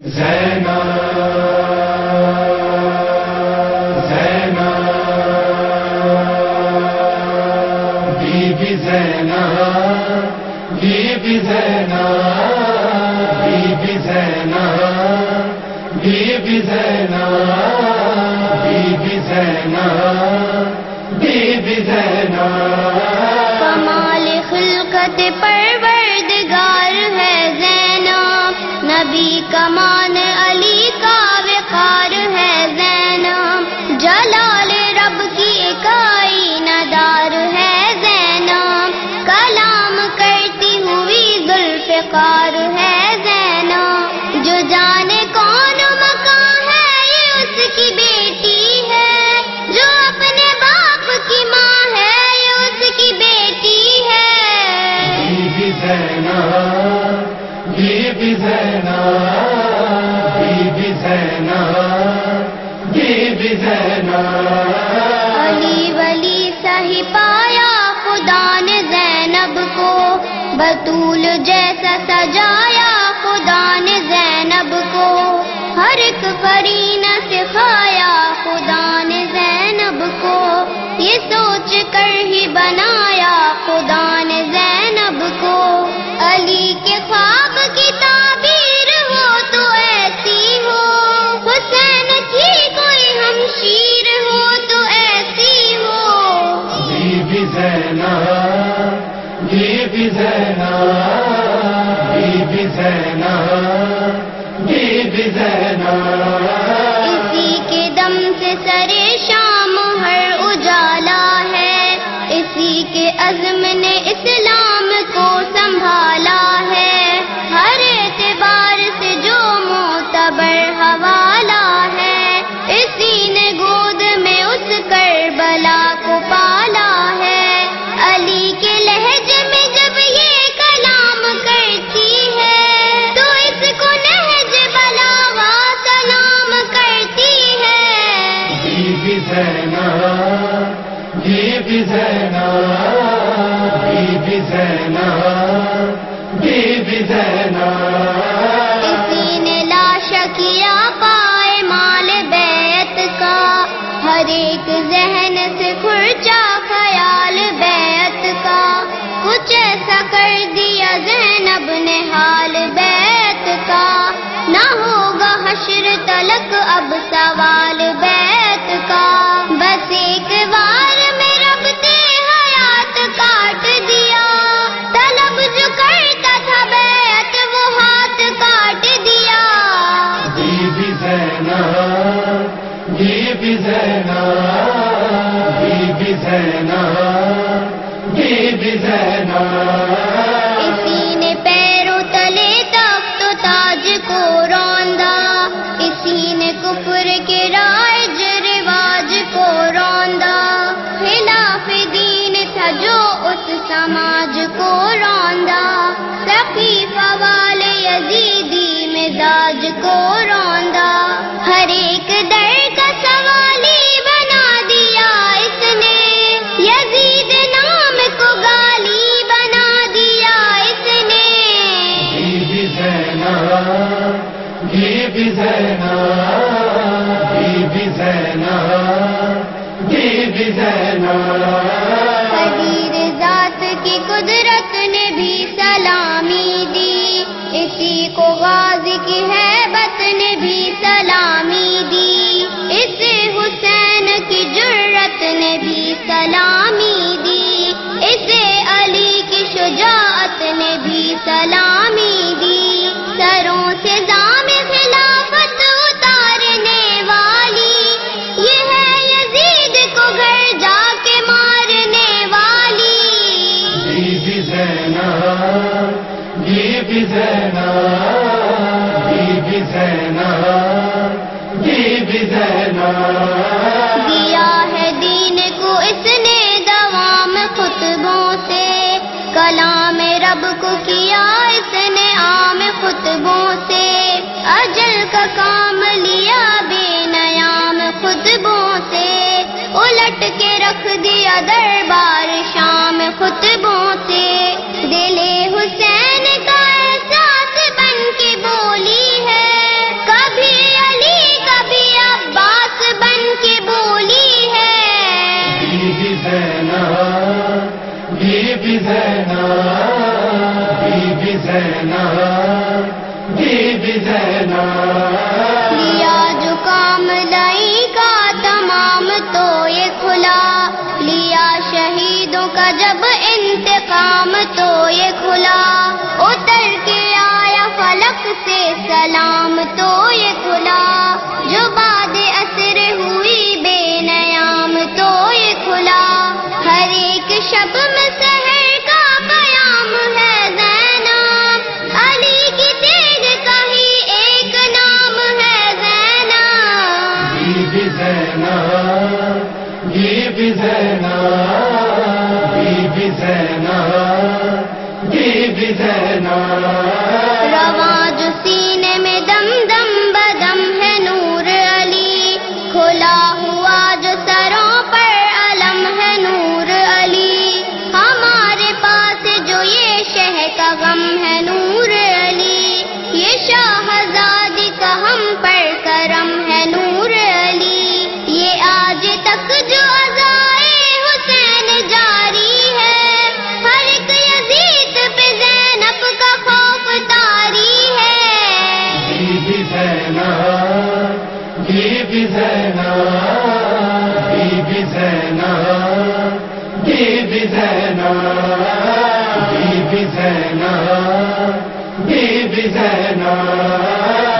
کمال خلقت پروردگار ہے زینب، نبی کمان علی کا وقار ہے زینب، جلال رب کی ایک آئینہ دار ہے زینب، کلام کرتی ہوئی ذوالفقار ہے زینب، جو جانے کون مکان ہے یہ اس کی بیٹی ہے، جو اپنے باپ کی ماں ہے یہ اس کی بیٹی ہے۔ بی زینب، بی زینب، بی زینب، بی زینب۔ علی ولی سہی پایا خدا نے زینب کو، بطول جیسا سجایا خدا نے زینب کو، ہر ایک قرینہ سکھایا خدا نے زینب کو، یہ سوچ کر ہی بنایا خدا نے زینب کو، علی کے خواب کی تعبیر ہو تو ایسی ہو، حسین کی کوئی ہمشیر ہو تو ایسی ہو۔ بی زینب، بی زینب، بی زینب، بی زینب۔ اسی کے دم سے سرے شام ہر اجالا ہے، اسی کے عزم نے اسلام کو سنبھالا ہے، ہر اعتبار سے جو معتبر حوالہ ہے، اسی نے گود میں اس کربلا کو پالا ہے، علی کے لہجے میں جب یہ کلام کرتی ہے تو اس کو نہج بلاغا سلام کرتی ہے۔ بی زینب، بی زینب، بی زینب، بی زینب۔ اسی نے لاشا کیا پائمال بیعت کا، ہر ایک ذہن سے کھرچا خیال بیعت کا، کچھ ایسا کر دیا زینب نے حال بیعت کا، نہ ہوگا حشر تلک اب سوال بیعت کا، بس ایک بار میں رب نے حیات کاٹ دیا، طلب جو کرتا تھا بیعت وہ ہاتھ کاٹ دیا۔ بی زینب، بی زینب، بی زینب، بی زینب۔ اسی نے پیروں تلے تخت و تاج کو روندا، اسی نے کفر کے رائج رواج کو روندا، خلاف دین تھا جو اس سماج کو روندا، سقیفہ والے یزیدی مزاج کو روندا، ہر ایک در کا سوالی بنا دیا اس نے، یزید نام کو گالی بنا دیا اس نے۔ بی زینب، بی زینب، بی زینب، بی زینب۔ قدیر ذات کی قدرت نے بھی سلامی دی، اسی کو غازی کی ہیبت نے بھی سلامی دی، اسے حسین کی جرت نے بھی سلامی دی، اسے علی کی شجاعت نے بھی سلامی دی، سروں سے دام خلافت اتارنے والی، یہ ہے یزید کو گھر جا کے مارنے والی۔ بی زینب، بی زینب، بی زینب، بی زینب۔ دیا ہے دین کو اس نے دوام خطبوں سے، کلام رب کو کیا اس نے عام خطبوں سے، اجل کا کام لیا بے نیام خطبوں سے، الٹ کے رکھ دیا دربار شام خطبوں سے، دل حسین کا احساس بن کے بولی ہے، بی زینب لیا جو کام لائی کا تمام تو یہ کھلا، لیا شہیدوں کا جب انتقام تو یہ کھلا، اتر کے آیا فلک سے سلام تو یہ کھلا، جو بعد عصر ہوئی بے نیام تو یہ کھلا، ہر ایک شب میں سحر کا قیام ہے زینب، علی کی تیغ کا ہی ایک نام ہے Zainab, Bibi Zainab Bibi Zainab Bibi Zainab Bibi Zainab رواں جو سینے میں دم دم بدم ہے نور علی، کھلا ہوا جو سروں پر علم ہے نور علی، ہمارے پاس جو یہ شہ کا غم ہے نور علی، یہ شاہزادی کا ہم پر کرم ہے نور علی، یہ آج تک جو عزائے حسین جاری ہے، ہر ایک یزید پہ زینب کا خوف طاری ہے، Bibi Zainab Bibi Zainab Bibi Zainab Bibi Zainab Bibi Zainab Bibi زینب